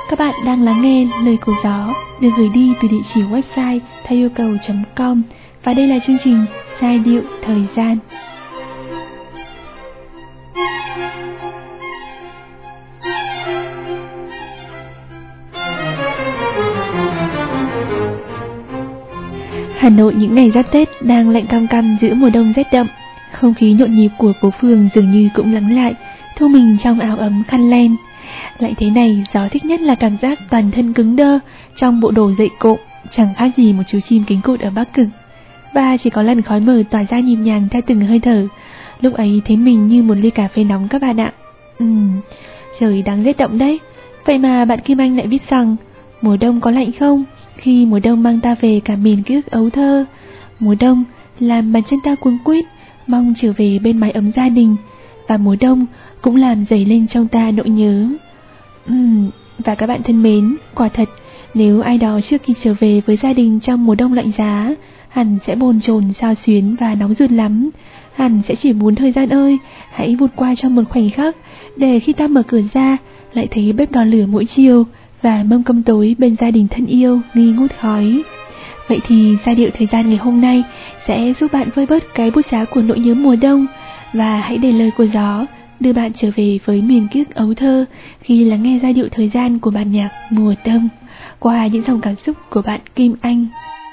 Các bạn đang lắng nghe Lời Của Gió được gửi đi từ địa chỉ website theo yêu cầu.com. Và đây là chương trình Giai điệu thời gian. Hà Nội những ngày giáp Tết đang lạnh căm căm giữa mùa đông rét đậm. Không khí nhộn nhịp của phố phường dường như cũng lắng lại, thu mình trong áo ấm khăn len. Lại thế này, Gió thích nhất là cảm giác toàn thân cứng đơ trong bộ đồ dậy cộm, chẳng khác gì một chú chim cánh cụt ở Bắc Cực. Và chỉ có làn khói mờ tỏa ra nhịp nhàng theo từng hơi thở. Lúc ấy thấy mình như một ly cà phê nóng các bạn ạ. Trời đang rét đậm đấy. Vậy mà bạn Kim Anh lại viết rằng mùa đông có lạnh không? Khi mùa đông mang ta về cả miền ký ức ấu thơ. Mùa đông làm bàn chân ta cuống quýt, mong trở về bên mái ấm gia đình. Và mùa đông cũng làm dấy lên trong ta nỗi nhớ. Và các bạn thân mến, quả thật, nếu ai đó trước khi trở về với gia đình trong mùa đông lạnh giá, hẳn sẽ bồn chồn xao xuyến và nóng ruột lắm. Hẳn sẽ chỉ muốn thời gian ơi, hãy vụt qua trong một khoảnh khắc, để khi ta mở cửa ra, lại thấy bếp đỏ lửa mỗi chiều, và mâm cơm tối bên gia đình thân yêu nghi ngút khói. Vậy thì giai điệu thời gian ngày hôm nay sẽ giúp bạn vơi bớt cái bút giá của nỗi nhớ mùa đông. Và hãy để lời của gió đưa bạn trở về với miền ký ức ấu thơ khi lắng nghe giai điệu thời gian của bản nhạc Mùa Đông qua những dòng cảm xúc của bạn Kim Anh.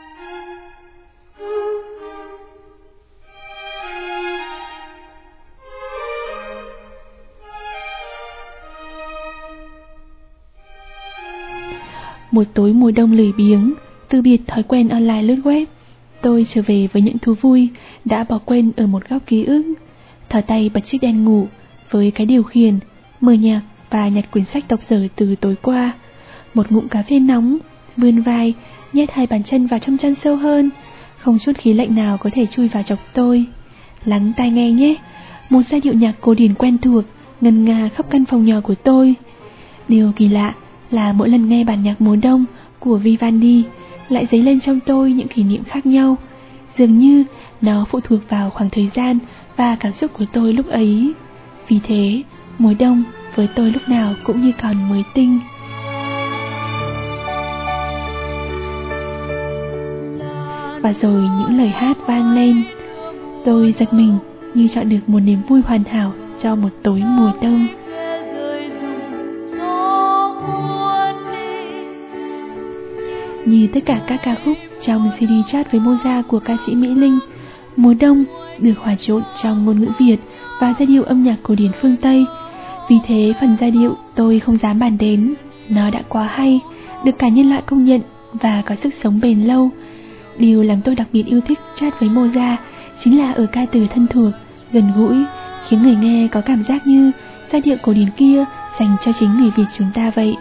Một tối mùa đông lười biếng, từ biệt thói quen online lướt web, tôi trở về với những thú vui đã bỏ quên ở một góc ký ức. Thỏ tay bật chiếc đèn ngủ với cái điều khiển, mở nhạc và nhặt quyển sách đọc dở từ tối qua. Một ngụm cà phê nóng, vươn vai, nhét hai bàn chân vào trong chăn sâu hơn, không chút khí lạnh nào có thể chui vào chọc tôi. Lắng tai nghe nhé, một giai điệu nhạc cổ điển quen thuộc ngân nga khắp căn phòng nhỏ của tôi. Điều kỳ lạ là mỗi lần nghe bản nhạc mùa đông của Vivaldi lại dấy lên trong tôi những kỷ niệm khác nhau. Dường như nó phụ thuộc vào khoảng thời gian và cảm xúc của tôi lúc ấy. Vì thế, mùa đông với tôi lúc nào cũng như còn mới tinh. Và rồi những lời hát vang lên. Tôi giật mình như chọn được một niềm vui hoàn hảo cho một tối mùa đông. Như tất cả các ca khúc trong CD chat với Mozart của ca sĩ Mỹ Linh, Mùa Đông được hòa trộn trong ngôn ngữ Việt và giai điệu âm nhạc cổ điển phương Tây. Vì thế phần giai điệu tôi không dám bàn đến, nó đã quá hay, được cả nhân loại công nhận và có sức sống bền lâu. Điều làm tôi đặc biệt yêu thích chat với Mozart chính là ở ca từ thân thuộc, gần gũi, khiến người nghe có cảm giác như giai điệu cổ điển kia dành cho chính người Việt chúng ta vậy.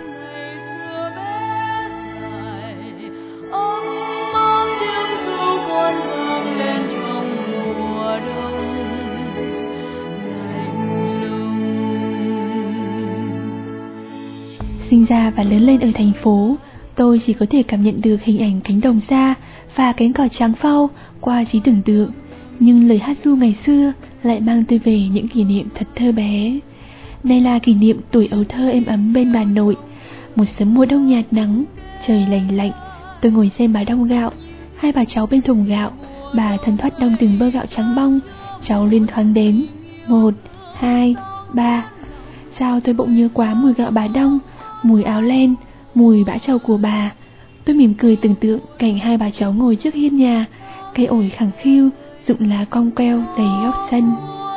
Sinh ra và lớn lên ở thành phố, tôi chỉ có thể cảm nhận được hình ảnh cánh đồng xa và cánh cỏ trắng phau qua trí tưởng tượng. Nhưng lời hát ru ngày xưa lại mang tôi về những kỷ niệm thật thơ bé. Đây là kỷ niệm tuổi ấu thơ êm ấm bên bà nội. Một sớm mùa đông nhạt nắng, trời lành lạnh, tôi ngồi xem bà đong gạo. Hai bà cháu bên thùng gạo, bà thần thoát đong từng bơ gạo trắng bong. Cháu liên thoáng đếm 1, 2, 3. Sao tôi bỗng nhớ quá mùi gạo bà đong, mùi áo len, mùi bã trầu của bà. Tôi mỉm cười tưởng tượng cảnh hai bà cháu ngồi trước hiên nhà, cây ổi khẳng khiu, rụng lá cong queo đầy góc sân.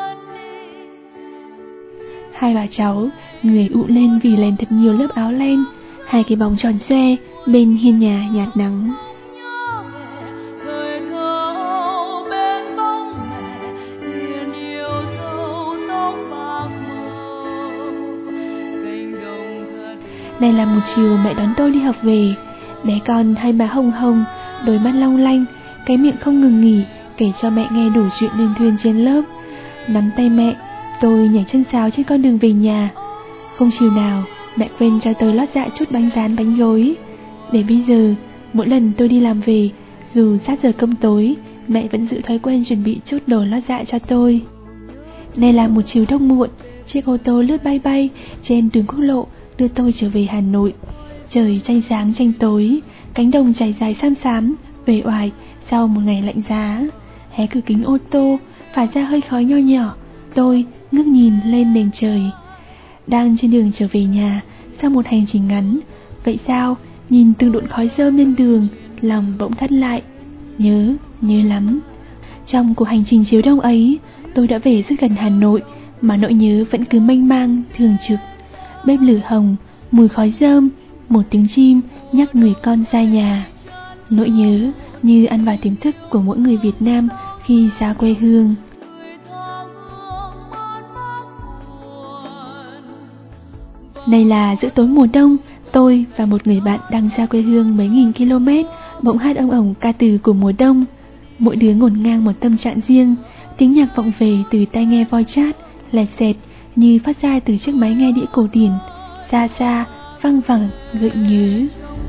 Hai bà cháu, người ụ lên vì len thật nhiều lớp áo len, hai cái bóng tròn xoe bên hiên nhà nhạt nắng. Này là một chiều mẹ đón tôi đi học về. Bé con hai má hồng hồng, đôi mắt long lanh, cái miệng không ngừng nghỉ kể cho mẹ nghe đủ chuyện liên thuyên trên lớp. Nắm tay mẹ, tôi nhảy chân sáo trên con đường về nhà. Không chiều nào mẹ quên cho tôi lót dạ chút bánh rán bánh gối. Để bây giờ, mỗi lần tôi đi làm về, dù sát giờ cơm tối, mẹ vẫn giữ thói quen chuẩn bị chút đồ lót dạ cho tôi. Này là một chiều đông muộn, chiếc ô tô lướt bay bay trên tuyến quốc lộ đưa tôi trở về Hà Nội. trời tranh sáng tranh tối, cánh đồng trải dài xám xám, uể oải sau một ngày lạnh giá. Hé cửa kính ô tô, phả ra hơi khói nho nhỏ, tôi ngước nhìn lên nền trời. Đang trên đường trở về nhà, sau một hành trình ngắn, vậy sao, nhìn từng đụn khói rơm lên đường, lòng bỗng thắt lại. Nhớ lắm. Trong cuộc hành trình chiều đông ấy, tôi đã về rất gần Hà Nội, mà nỗi nhớ vẫn cứ mênh mang, thường trực. Bếp lửa hồng, mùi khói rơm, một tiếng chim nhắc người con ra nhà. Nỗi nhớ như ăn vào tiềm thức của mỗi người Việt Nam khi xa quê hương. Này là giữa tối mùa đông, tôi và một người bạn đang xa quê hương mấy nghìn km, bỗng hát ong ổng ca từ của mùa đông. Mỗi đứa ngổn ngang một tâm trạng riêng, tiếng nhạc vọng về từ tai nghe voi chát, lẹt xẹt như phát ra từ chiếc máy nghe đĩa cổ điển, xa xa, văng vẳng, gợi nhớ.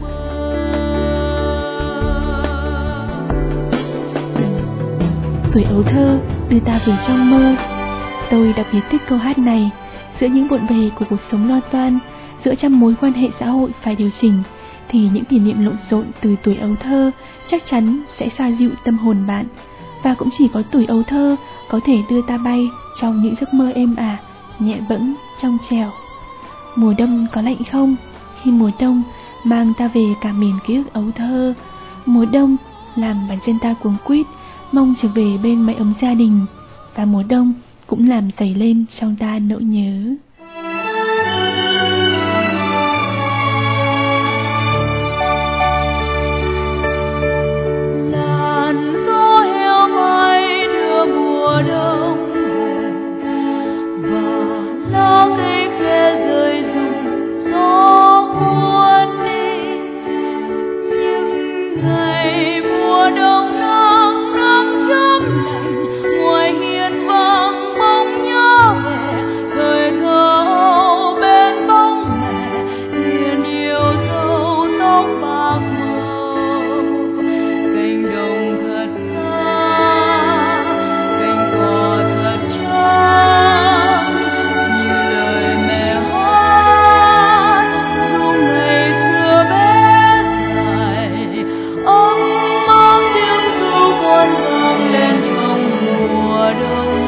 Tuổi ấu thơ đưa ta về trong mơ. Tôi đặc biệt thích câu hát này. Giữa những bộn bề của cuộc sống lo toan, giữa trăm mối quan hệ xã hội phải điều chỉnh, thì những kỷ niệm lộn xộn từ tuổi ấu thơ chắc chắn sẽ xoa dịu tâm hồn bạn. Và cũng chỉ có tuổi ấu thơ có thể đưa ta bay trong những giấc mơ êm ả, nhẹ bẫng, trong trẻo. Mùa đông có lạnh không? Khi mùa đông mang ta về cả miền ký ức ấu thơ. Mùa đông làm bàn chân ta cuống quýt, mong trở về bên mái ấm gia đình. Và mùa đông cũng làm dày lên trong ta nỗi nhớ. Làn gió heo may đưa mùa đông và lá cây khẽ rơi rụng gió cuốn đi. Những ngày mùa đông nắng nắng chớm lạnh, ngoài hiên vang bóng nhớ về thời thơ ấu bên bóng mẹ, liền yêu dấu tóc bạc màu. Cánh đồng thật xa, cánh cỏ thật trắng, như lời mẹ hát ru ngày xưa bé dài. Ấm áp tiếng ru con vang lên trong mùa đông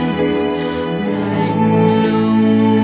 lạnh lùng.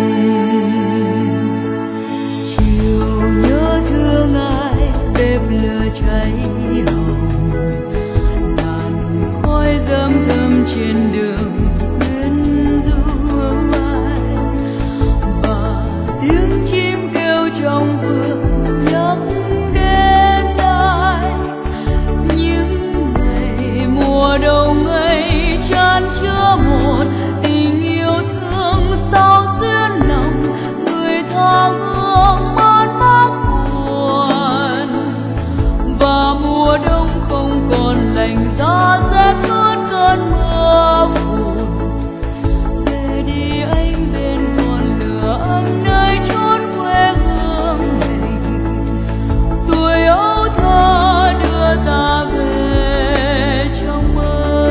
Chiều nhớ thương ai, bếp lửa cháy hồng, làn khói rơm thơm trên đường quyến rũ hương ai, và tiếng chim kêu trong vườn nhắc đến ai. Những ngày mùa đông ấy chan chứa một tình yêu thương sao xuyên lòng, người tha hương mất mát buồn. Và mùa đông không còn lạnh giá rét hơn cơn mưa phùn. Về đi anh bên ngọn lửa ấm nơi chốn quê hương mình. Tuổi ấu thơ đưa ta về trong mơ.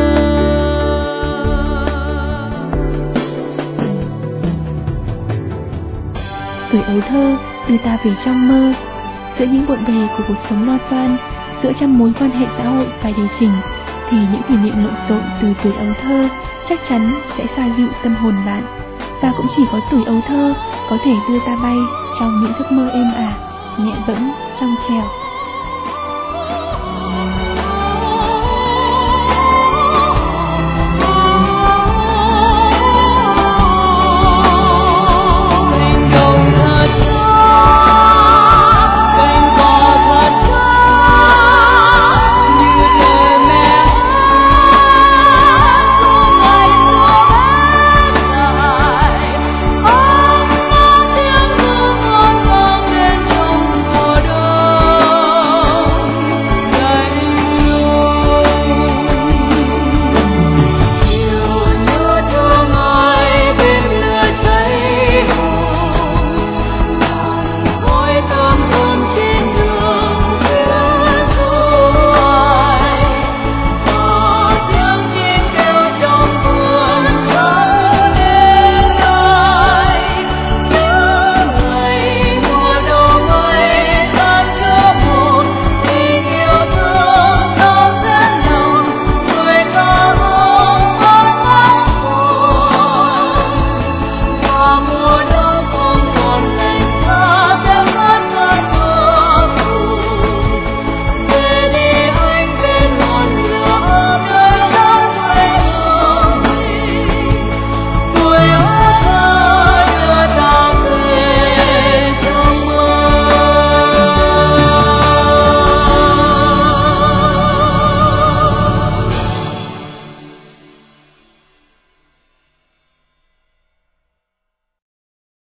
Tuổi ấu thơ đưa ta về trong mơ. Giữa những bộn bề của cuộc sống lo toan, giữa trăm mối quan hệ xã hội phải điều chỉnh, thì những kỷ niệm lộn xộn từ tuổi ấu thơ chắc chắn sẽ xoa dịu tâm hồn bạn. Và cũng chỉ có tuổi ấu thơ có thể đưa ta bay trong những giấc mơ êm ả, nhẹ bẫng, trong trẻo.